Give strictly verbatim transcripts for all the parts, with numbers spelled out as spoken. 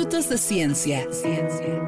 Minutos de Ciencia. Ciencia.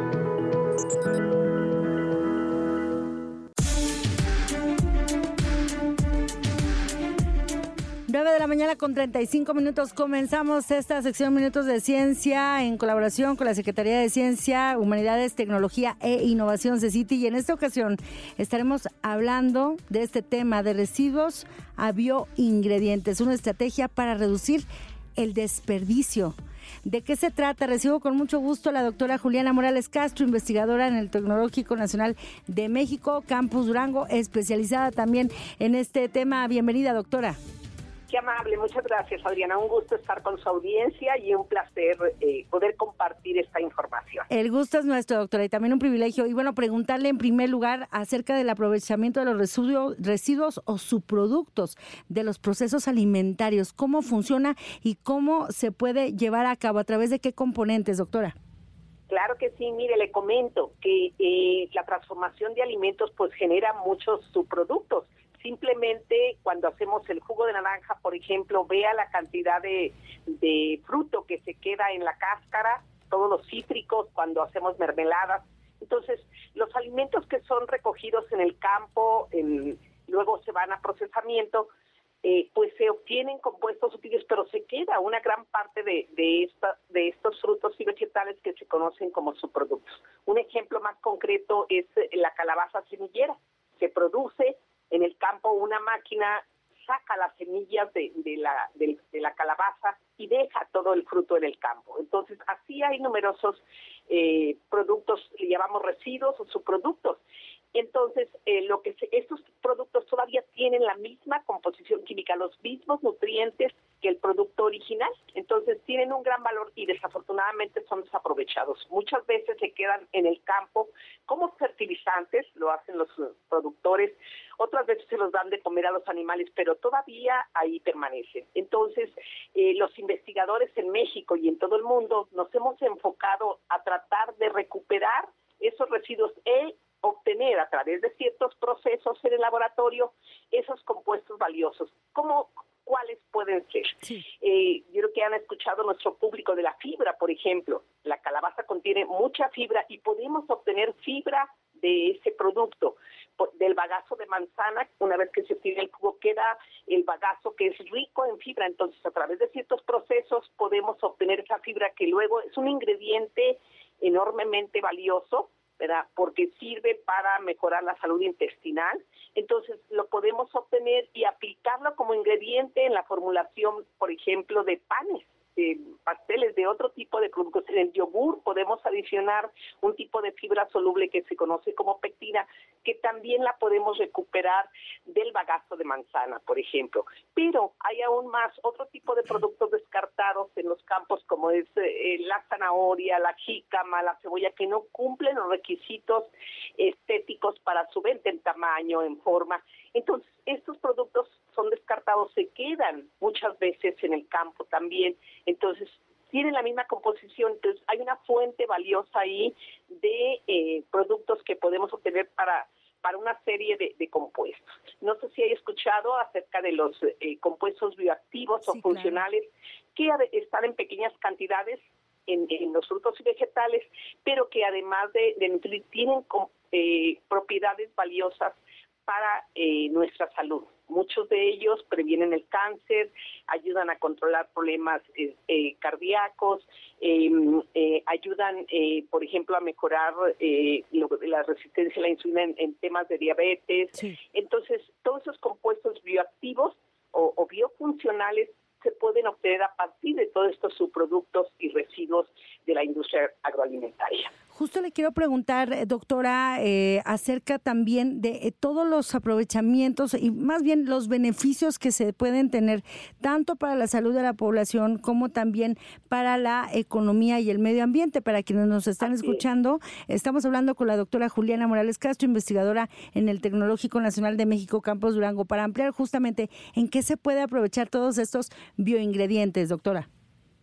nueve de la mañana con treinta y cinco minutos. Comenzamos esta sección Minutos de Ciencia en colaboración con la Secretaría de Ciencia, Humanidades, Tecnología e Innovación CECITI, y en esta ocasión estaremos hablando de este tema de residuos a bioingredientes, una estrategia para reducir el desperdicio. ¿De qué se trata? Recibo con mucho gusto a la doctora Juliana Morales Castro, investigadora en el Tecnológico Nacional de México, Campus Durango, especializada también en este tema. Bienvenida, doctora. Qué amable, muchas gracias, Adriana. Un gusto estar con su audiencia y un placer eh, poder compartir esta información. El gusto es nuestro, doctora, y también un privilegio. Y bueno, preguntarle en primer lugar acerca del aprovechamiento de los residuos, residuos o subproductos de los procesos alimentarios. ¿Cómo funciona y cómo se puede llevar a cabo? ¿A través de qué componentes, doctora? Claro que sí, mire, le comento que eh, la transformación de alimentos pues genera muchos subproductos. Simplemente cuando hacemos el jugo de naranja, por ejemplo, vea la cantidad de, de fruto que se queda en la cáscara, todos los cítricos cuando hacemos mermeladas. Entonces, los alimentos que son recogidos en el campo, en, luego se van a procesamiento, eh, pues se obtienen compuestos útiles, pero se queda una gran parte de, de, esta, de estos frutos y vegetales que se conocen como subproductos. Un ejemplo más concreto es la calabaza semillera. Se produce en el campo, una máquina saca las semillas de, de, la, de, de la calabaza y deja todo el fruto en el campo. Entonces, así hay numerosos eh, productos, le llamamos residuos o subproductos. Entonces, eh, lo que se, estos productos todavía tienen la misma composición química, los mismos nutrientes que el producto original. Entonces, tienen un gran valor y desafortunadamente son desaprovechados. Muchas veces se quedan en el campo como fertilizantes, lo hacen los productores. Otras veces se los dan de comer a los animales, pero todavía ahí permanecen. Entonces, eh, los investigadores en México y en todo el mundo nos hemos enfocado a tratar de recuperar esos residuos e obtener a través de ciertos procesos en el laboratorio esos compuestos valiosos. ¿Cómo, cuáles pueden ser? Sí. Eh, yo creo que han escuchado nuestro público de la fibra, por ejemplo. La calabaza contiene mucha fibra y podemos obtener fibra de ese producto. Del bagazo de manzana, una vez que se obtiene el jugo, queda el bagazo que es rico en fibra. Entonces, a través de ciertos procesos podemos obtener esa fibra que luego es un ingrediente enormemente valioso, ¿verdad? Porque sirve para mejorar la salud intestinal. Entonces, lo podemos obtener y aplicarlo como ingrediente en la formulación, por ejemplo, de panes, de pasteles, de otro tipo de productos. En el yogur podemos adicionar un tipo de fibra soluble que se conoce como pectina, que también la podemos recuperar del bagazo de manzana, por ejemplo. Pero hay aún más otro tipo de productos descartados en los campos, como es eh, la zanahoria, la jícama, la cebolla, que no cumplen los requisitos estéticos para su venta en tamaño, en forma. Entonces, estos productos son descartados, se quedan muchas veces en el campo también. Entonces, tienen la misma composición. Entonces, hay una fuente valiosa ahí de eh, productos que podemos obtener para para una serie de, de compuestos. No sé si hay escuchado acerca de los eh, compuestos bioactivos sí, o funcionales, claro, que están en pequeñas cantidades en, en los frutos y vegetales, pero que además de, de nutrir, tienen eh, propiedades valiosas para eh, nuestra salud. Muchos de ellos previenen el cáncer, ayudan a controlar problemas eh, eh, cardíacos, eh, eh, ayudan, eh, por ejemplo, a mejorar eh, lo, la resistencia a la insulina en, en temas de diabetes. Sí. Entonces, todos esos compuestos bioactivos o, o biofuncionales se pueden obtener a partir de todos estos subproductos y residuos de la industria agroalimentaria. Justo le quiero preguntar, doctora, eh, acerca también de eh, todos los aprovechamientos y más bien los beneficios que se pueden tener tanto para la salud de la población como también para la economía y el medio ambiente. Para quienes nos están Así escuchando, es. estamos hablando con la doctora Juliana Morales Castro, investigadora en el Tecnológico Nacional de México, Campus Durango, para ampliar justamente en qué se puede aprovechar todos estos bioingredientes, doctora.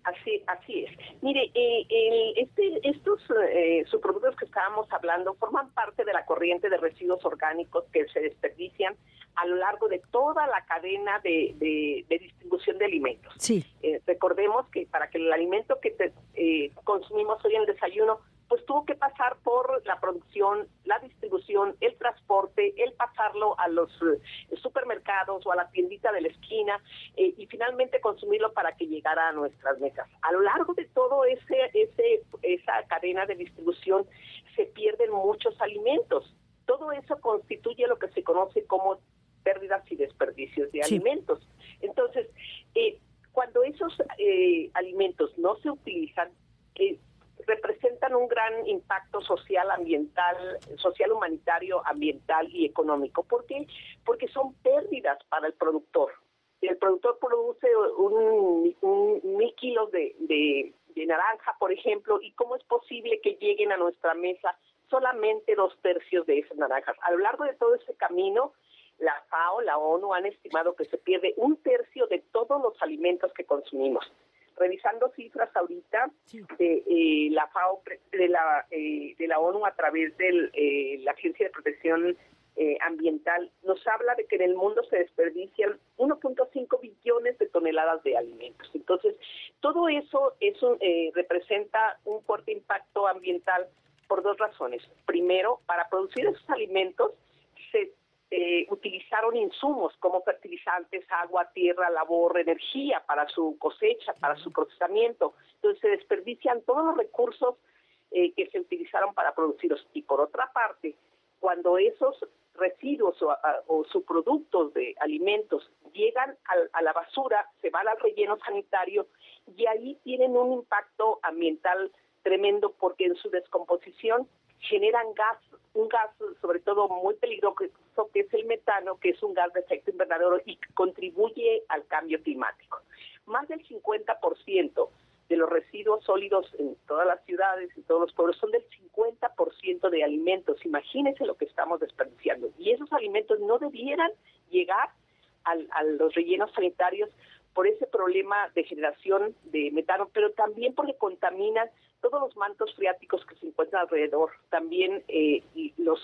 Así, así es. Mire, eh, el, este, estos eh, subproductos que estábamos hablando forman parte de la corriente de residuos orgánicos que se desperdician a lo largo de toda la cadena de, de, de distribución de alimentos. Sí. Eh, recordemos que para que el alimento que te, eh, consumimos hoy en el desayuno, pues tuvo que pasar por la producción, la distribución, el transporte, el pasarlo a los eh, supermercados o a la tiendita de la esquina eh, y finalmente consumirlo para que llegara a nuestras mesas. A lo largo de todo ese, ese esa cadena de distribución se pierden muchos alimentos. Todo eso constituye lo que se conoce como pérdidas y desperdicios de sí. alimentos. Entonces, eh, cuando esos eh, alimentos no se utilizan, eh, representan un gran impacto social, ambiental, social, humanitario, ambiental y económico. ¿Por qué? Porque son pérdidas para el productor. El productor produce un, un mil kilos de, de, de naranja, por ejemplo, y ¿cómo es posible que lleguen a nuestra mesa solamente dos tercios de esas naranjas? A lo largo de todo ese camino, la FAO, la ONU han estimado que se pierde un tercio de todos los alimentos que consumimos. Revisando cifras ahorita sí. de eh, la FAO, de la eh, de la ONU a través de eh, la Agencia de Protección eh, Ambiental, nos habla de que en el mundo se desperdician uno punto cinco billones de toneladas de alimentos. Entonces, todo eso, eso eh, representa un fuerte impacto ambiental por dos razones. Primero, para producir esos alimentos se Eh, utilizaron insumos como fertilizantes, agua, tierra, labor, energía para su cosecha, para su procesamiento. Entonces se desperdician todos los recursos eh, que se utilizaron para producirlos. Y por otra parte, cuando esos residuos o, a, o subproductos de alimentos llegan a, a la basura, se van al relleno sanitario y ahí tienen un impacto ambiental tremendo porque en su descomposición generan gas, un gas sobre todo muy peligroso que es el metano, que es un gas de efecto invernadero y que contribuye al cambio climático. Más del cincuenta por ciento de los residuos sólidos en todas las ciudades y todos los pueblos son del cincuenta por ciento de alimentos. Imagínense lo que estamos desperdiciando. Y esos alimentos no debieran llegar al, a los rellenos sanitarios por ese problema de generación de metano, pero también porque contaminan todos los mantos freáticos que se encuentran alrededor, también eh, los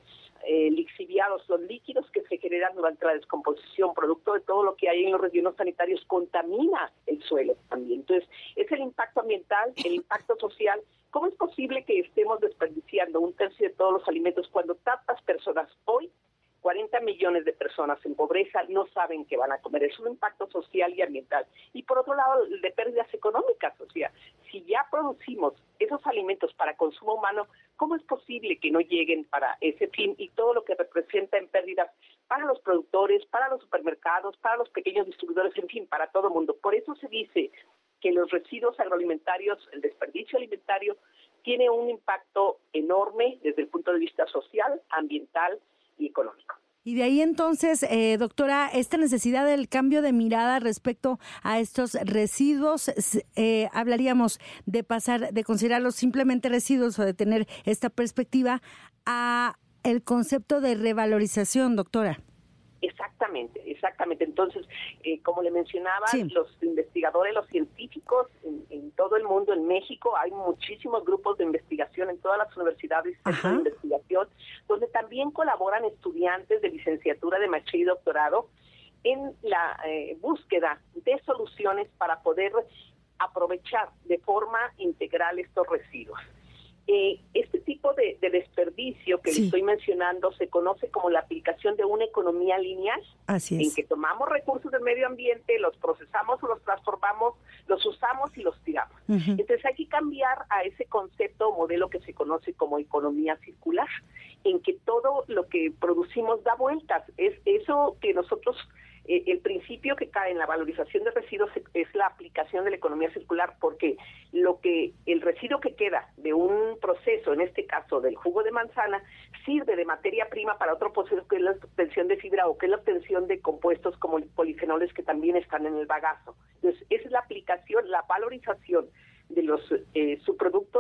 eh, lixiviados, los líquidos que se generan durante la descomposición, producto de todo lo que hay en los rellenos sanitarios, contamina el suelo también. Entonces, es el impacto ambiental, el impacto social. ¿Cómo es posible que estemos desperdiciando un tercio de todos los alimentos cuando tantas personas hoy, cuarenta millones de personas en pobreza, no saben qué van a comer? Es un impacto social y ambiental. Y por otro lado, de pérdidas económicas. O sea, si ya producimos esos alimentos para consumo humano, ¿cómo es posible que no lleguen para ese fin y todo lo que representa en pérdidas para los productores, para los supermercados, para los pequeños distribuidores, en fin, para todo el mundo? Por eso se dice que los residuos agroalimentarios, el desperdicio alimentario, tiene un impacto enorme desde el punto de vista social, ambiental y económico. Y de ahí entonces, eh, doctora, esta necesidad del cambio de mirada respecto a estos residuos, eh, hablaríamos de pasar, de considerarlos simplemente residuos o de tener esta perspectiva a el concepto de revalorización, doctora. Exactamente, exactamente. Entonces, eh, como le mencionaba, sí. los investigadores, los científicos en, en todo el mundo, en México, hay muchísimos grupos de investigación en todas las universidades de investigación, donde también colaboran estudiantes de licenciatura, de maestría y doctorado en la eh, búsqueda de soluciones para poder aprovechar de forma integral estos residuos. Eh, este tipo de, de desperdicio que sí. le estoy mencionando se conoce como la aplicación de una economía lineal. Así es. En que tomamos recursos del medio ambiente, los procesamos o los transformamos, los usamos y los tiramos. Uh-huh. Entonces hay que cambiar a ese concepto o modelo que se conoce como economía circular, en que todo lo que producimos da vueltas. Es eso que nosotros... Eh, el principio que cae en la valorización de residuos es la aplicación de la economía circular, porque lo que el residuo que queda de un proceso, en este caso del jugo de manzana, sirve de materia prima para otro proceso que es la obtención de fibra o que es la obtención de compuestos como polifenoles que también están en el bagazo. Entonces, esa es la aplicación, la valorización de los eh, subproductos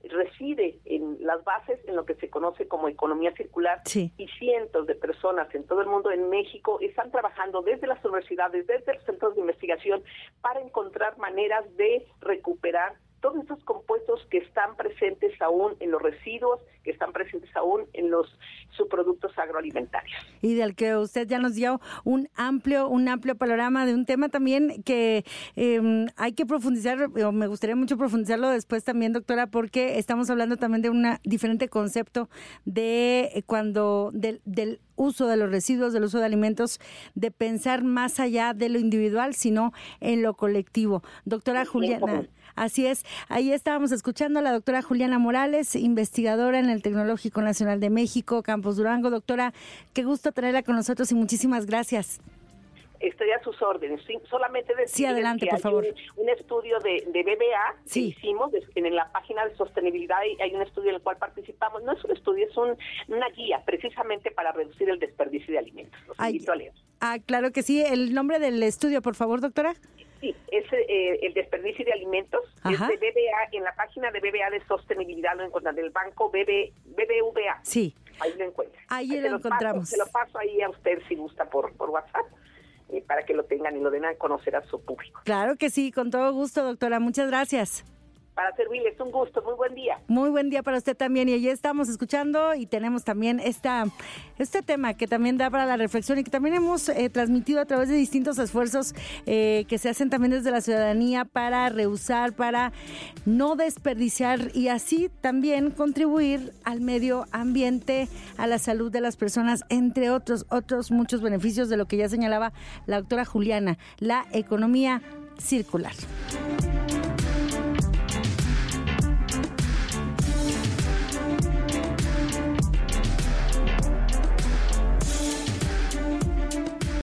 reside en las bases en lo que se conoce como economía circular, sí. y cientos de personas en todo el mundo, en México, están trabajando desde las universidades, desde los centros de investigación, para encontrar maneras de recuperar todos estos compuestos que están presentes aún en los residuos, que están presentes aún en los subproductos agroalimentarios. Y del que usted ya nos dio un amplio, un amplio panorama de un tema también que eh, hay que profundizar, o me gustaría mucho profundizarlo después también, doctora, porque estamos hablando también de un diferente concepto de cuando del, del uso de los residuos, del uso de alimentos, de pensar más allá de lo individual, sino en lo colectivo. Doctora Juliana, así es. Ahí estábamos escuchando a la doctora Juliana Morales, investigadora en el Tecnológico Nacional de México, Campus Durango. Doctora, qué gusto tenerla con nosotros y muchísimas gracias. Estoy a sus órdenes. Sí, solamente decir sí, adelante, que por hay favor. Un, un estudio de, de B B A sí. que hicimos de, en la página de sostenibilidad, y hay un estudio en el cual participamos. No es un estudio, es un, una guía precisamente para reducir el desperdicio de alimentos. Los Ay, invito a leer. Ah, claro que sí. ¿El nombre del estudio, por favor, doctora? Sí, es eh, el desperdicio de alimentos. Ajá. Es de B B A, en la página de B B A de sostenibilidad lo encuentran, del banco B B, B B V A. Sí. Ahí lo encuentran. Ahí, ahí lo encontramos. Paso, se lo paso ahí a usted si gusta por, por WhatsApp, eh, para que lo tengan y lo den a conocer a su público. Claro que sí, con todo gusto, doctora. Muchas gracias. Para servirles, un gusto, muy buen día. Muy buen día para usted también. Y allí estamos escuchando y tenemos también esta, este tema que también da para la reflexión y que también hemos eh, transmitido a través de distintos esfuerzos eh, que se hacen también desde la ciudadanía para reusar, para no desperdiciar y así también contribuir al medio ambiente, a la salud de las personas, entre otros, otros muchos beneficios de lo que ya señalaba la doctora Juliana, la economía circular.